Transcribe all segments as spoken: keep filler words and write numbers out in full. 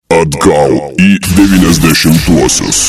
Atgal į devyniasdešimtuosius.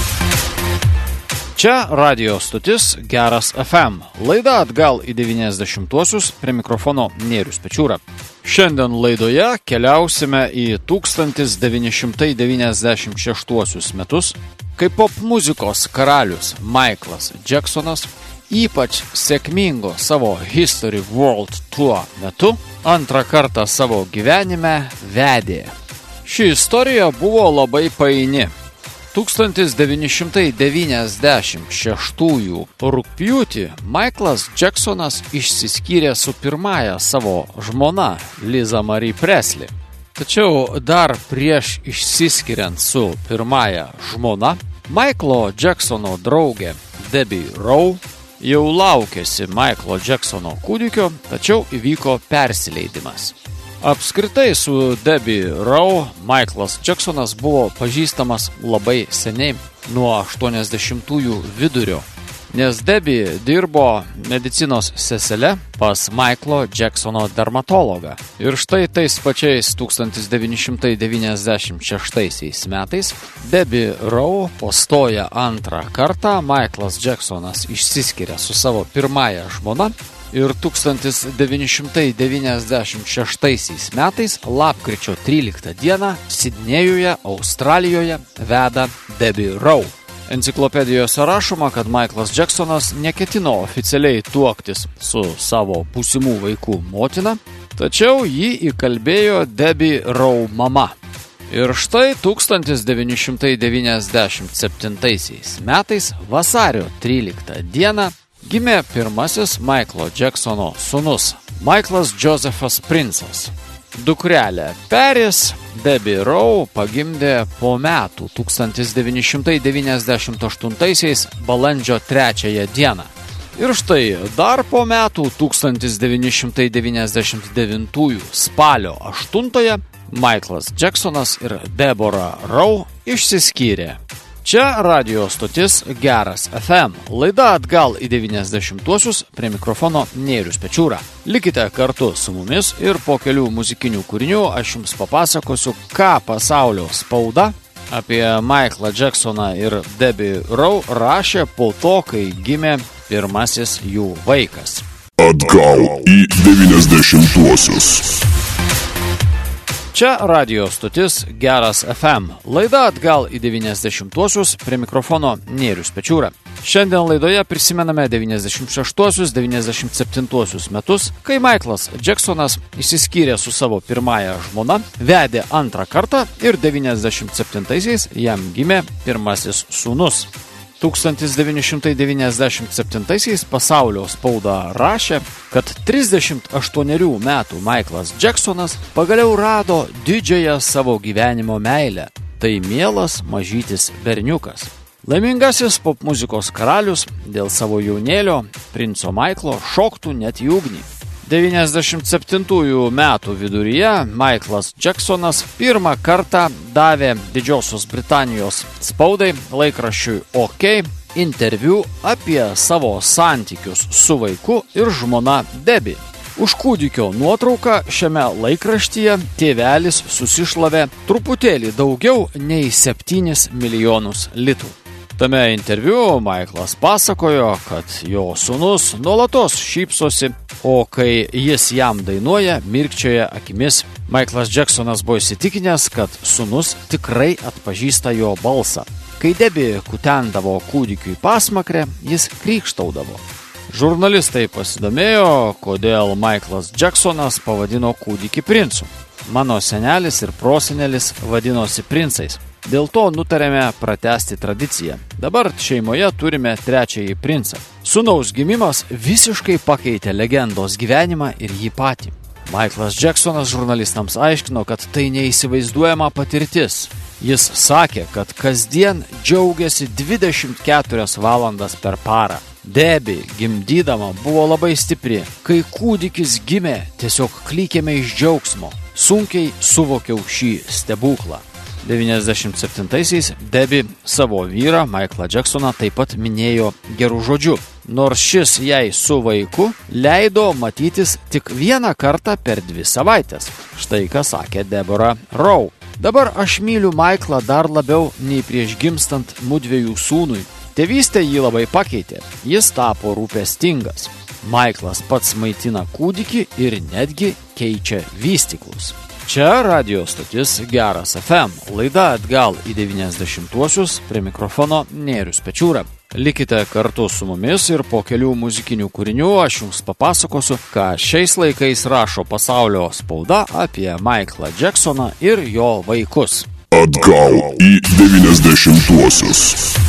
Čia radijo stotis Geras F M. Laida Atgal į devyniasdešimtuosius, prie mikrofono Nėrius Pečiūra. Šiandien laidoje keliausime į tūkstantis devyni šimtai devyniasdešimt šeštuosius metus, kai pop muzikos karalius Michaelas Jacksonas ypač sėkmingo savo History World Tour metu antrą kartą savo gyvenime vedė. Ši istorija buvo labai paini. tūkstantis devyni šimtai devyniasdešimt šeštųjų rugpjūtį Michaelas Jacksonas išsiskyrė su pirmąja savo žmona Liza Marie Presley. Tačiau dar prieš išsiskiriant su pirmąja žmona, Michaelo Jacksono draugė Debbie Rowe jau laukėsi Michaelo Jacksono kūdikio, tačiau įvyko persileidimas. Apskritai su Debbie Rowe Michaelas Jacksonas buvo pažįstamas labai seniai, nuo aštuoniasdešimtųjų vidurio, nes Debbie dirbo medicinos sesele pas Michaelo Jacksono dermatologą. Ir štai tais pačiais tūkstantis devyni šimtai devyniasdešimt šeštaisiais metais Debbie Rowe postoja antrą kartą, Michaelas Jacksonas išsiskiria su savo pirmąja žmona. Ir tūkstantis devyni šimtai devyniasdešimt šeštaisiais metais, lapkričio tryliktą dieną, Sidnėjuje, Australijoje, veda Debbie Rowe. Enciklopedijose rašoma, kad Michaelas Jacksonas neketino oficialiai tuoktis su savo būsimų vaikų motina, tačiau jį įkalbėjo Debbie Rowe mama. Ir štai tūkstantis devyni šimtai devyniasdešimt septintaisiais metais, vasario tryliktą dieną, gimė pirmasis Michaelo Jacksono sūnus, Michaelas Josephas Princas. Dukrelė Paris Debbie Rowe pagimdė po metų tūkstantis devyni šimtai devyniasdešimt aštuntaisiais balandžio trečiąją dieną. Ir štai dar po metų tūkstantis devyni šimtai devyniasdešimt devintųjų spalio aštuntąją Michaelas Jacksonas ir Deborah Rowe išsiskyrė. Čia radijo stotis Geras F M. Laida Atgal į devyniasdešimtuosius, prie mikrofono Nėrius Pečiūra. Likite kartu su mumis ir po kelių muzikinių kūrinių aš jums papasakosiu, ką pasaulio spauda apie Michaelą Jacksoną ir Debbie Rowe rašė po to, kai gimė pirmasis jų vaikas. Atgal į devyniasdešimtuosius. Čia radijo stotis Geras F M. Laida Atgal į devyniasdešimtuosius, prie mikrofono Nėrius Pečiūra. Šiandien laidoje prisimename devyniasdešimt šeštuosius devyniasdešimt septintuosius metus, kai Michaelas Jacksonas išsiskyrė su savo pirmąja žmona, vedė antrą kartą ir devyniasdešimt septintaisiais jam gimė pirmasis sūnus. tūkstantis devyni šimtai devyniasdešimt septintaisiais pasaulio spauda rašė, kad trisdešimt aštuonerių metų Michaelas Jacksonas pagaliau rado didžiąją savo gyvenimo meilę. Tai mielas mažytis berniukas. Laimingasis popmuzikos karalius dėl savo jaunėlio, princo Michaelo, šoktų net į ugnį. devyniasdešimt septintųjų metų viduryje Michaelas Jacksonas pirmą kartą davė Didžiosios Britanijos spaudai laikraščiui OK interviu apie savo santykius su vaiku ir žmona Debbie. Už kūdikio nuotrauką šiame laikraštyje tėvelis susišlavė truputėlį daugiau nei septynis milijonus litų. Tame interviu Michaelas pasakojo, kad jo sūnus nuolatos šypsosi, o kai jis jam dainuoja, mirkčioja akimis. Michaelas Jacksonas buvo įsitikinęs, kad sūnus tikrai atpažįsta jo balsą. Kai Debbie kutendavo kūdikiui pasmakrę, jis krykštaudavo. Žurnalistai pasidomėjo, kodėl Michaelas Jacksonas pavadino kūdikį princu. Mano senelis ir prosenelis vadinosi princais. Dėl to nutarėme pratęsti tradiciją. Dabar šeimoje turime trečiąjį princą. Sūnaus gimimas visiškai pakeitė legendos gyvenimą ir jį patį. Michaelas Jacksonas žurnalistams aiškino, kad tai neįsivaizduojama patirtis. Jis sakė, kad kasdien džiaugiasi dvidešimt keturias valandas per parą. Debbie gimdydama buvo labai stipri. Kai kūdikis gimė, tiesiog klykėme iš džiaugsmo. Sunkiai suvokiau šį stebuklą. devyniasdešimt septintaisiais Debbie savo vyrą Michaelą Jacksoną taip pat minėjo gerų žodžių, nors šis jai su vaiku leido matytis tik vieną kartą per dvi savaitės. Štai ką sakė Deborah Rowe. Dabar aš myliu Maiklą dar labiau nei prieš gimstant mudviejų sūnui. Tėvystė jį labai pakeitė, jis tapo rūpestingas. Maiklas pats maitina kūdikį ir netgi keičia vystyklus. Čia radio stotis Geras F M, laida atgal į devyniasdešimtuosius, prie mikrofono Nėrius Pečiūra. Likite kartu su mumis ir po kelių muzikinių kūrinių aš jums papasakosiu, ką šiais laikais rašo pasaulio spauda apie Maiklą Jacksoną ir jo vaikus. Atgal į devyniasdešimtuosius.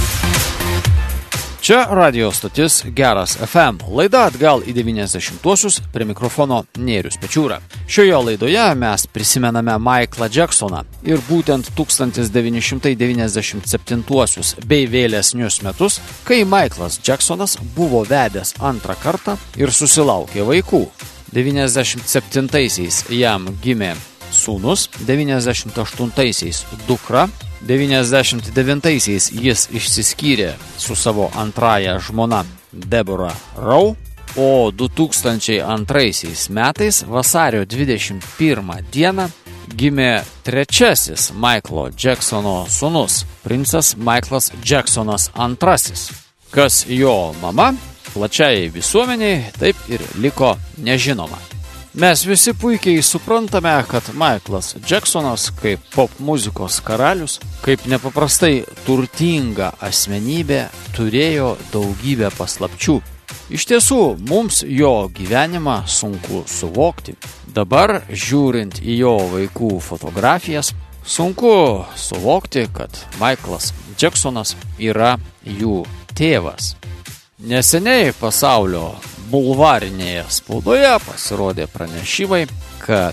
Čia radio stotis Geras F M, laida atgal į devyniasdešimtuosius, prie mikrofono Nėrius Pečiūra. Šioje laidoje mes prisimename Maiklą Jacksoną ir būtent tūkstantis devyni šimtai devyniasdešimt septintuosius bei vėlesnius metus, kai Maiklas Jacksonas buvo vedęs antrą kartą ir susilaukė vaikų. devyniasdešimt septintaisiais jam gimė sūnus, devyniasdešimt aštuntaisiais dukra, devyniasdešimt devintaisiais jis išsiskyrė su savo antrąja žmona Deborah Rowe, o du tūkstančiai antraisiais metais vasario dvidešimt pirmą dieną gimė trečiasis Maiklo Jacksono sūnus, princas Maiklas Jacksonas antrasis. Kas jo mama, plačiai visuomeniai taip ir liko nežinoma. Mes visi puikiai suprantame, kad Maiklas Jacksonas kaip pop muzikos karalius, kaip nepaprastai turtinga asmenybė turėjo daugybę paslapčių. Iš tiesų, mums jo gyvenimą sunku suvokti. Dabar, žiūrint į jo vaikų fotografijas, sunku suvokti, kad Maiklas Jacksonas yra jų tėvas. Neseniai pasaulio bulvarinėje spaudoje pasirodė pranešimai, kad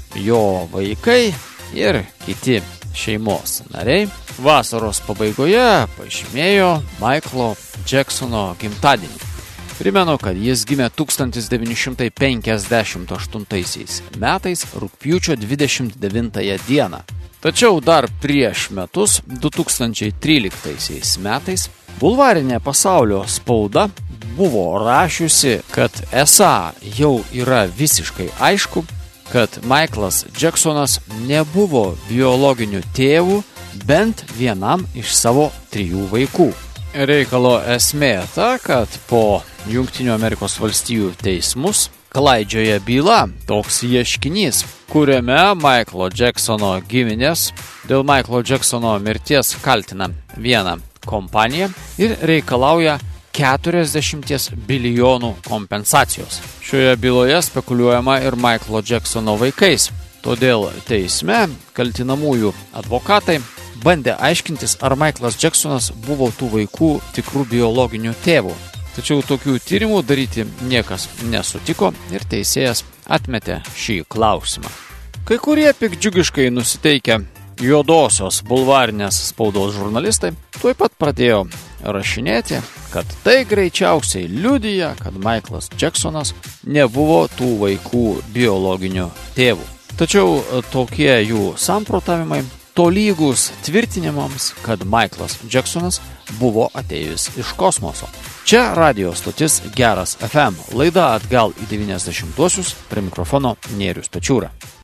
jo vaikai ir kiti šeimos nariai vasaros pabaigoje pažymėjo Maiklo Jacksono gimtadienį. Primenu, kad jis gimė tūkstantis devyni šimtai penkiasdešimt aštuntaisiais metais rugpjūčio dvidešimt devintąją dieną. Tačiau dar prieš metus, du tūkstančiai tryliktaisiais metais, bulvarinė pasaulio spauda buvo rašiusi, kad esą jau yra visiškai aišku, kad Maiklas Jacksonas nebuvo biologiniu tėvu bent vienam iš savo trijų vaikų. Reikalo esmė ta, kad po Jungtinių Amerikos valstijų teismus klaidžioja byla, toks ieškinys, kuriame Maiklo Jacksono giminės dėl Maiklo Jacksono mirties kaltina vieną kompaniją ir reikalauja keturiasdešimt bilijonų kompensacijos. Šioje byloje spekuliuojama ir Maiklo Jacksono vaikais. Todėl teisme kaltinamųjų advokatai bandė aiškintis, ar Maiklas Jacksonas buvo tų vaikų tikrų biologinių tėvų. Tačiau tokių tyrimų daryti niekas nesutiko ir teisėjas atmetė šį klausimą. Kai kurie pikdžiugiškai nusiteikę juodosios bulvarinės spaudos žurnalistai tuoj pat pradėjo rašinėti, kad tai greičiausiai liudija, kad Maiklas Jacksonas nebuvo tų vaikų biologinių tėvų. Tačiau tokie jų samprotavimai tolygus tvirtinimams, kad Maiklas Jacksonas buvo atėjęs iš kosmoso. Čia radio stotis Geras F M, laida atgal į devyniasdešimtuosius, prie mikrofono Nėrius Pečiūra.